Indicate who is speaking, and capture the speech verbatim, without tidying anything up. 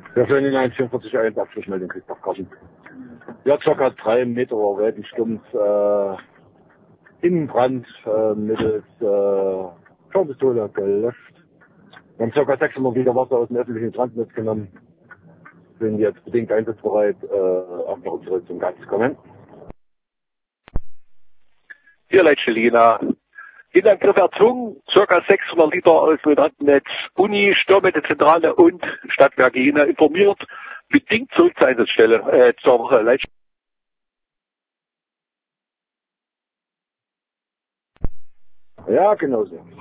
Speaker 1: Wir führen in eins vierundvierzig eins Abschlussmeldung Christoph Karten. Ja, ca. drei Meter Rätensturms, äh, Innenbrand, äh, mittels, äh, Schaupistole gelöscht. Wir haben ca. sechshundert Liter Wasser aus dem öffentlichen Transnetz genommen. Sind jetzt bedingt einsatzbereit, äh, auf der Rückseite zum Gas kommen.
Speaker 2: Hier Leitschelina. In Angriff erzwungen, ca. sechshundert Liter aus dem Transnetz, Uni, Störmittelzentrale und Stadtwerke Jena informiert, bedingt zurück zur Einsatzstelle, äh, zur Leitstelle.
Speaker 1: Ja, genau so.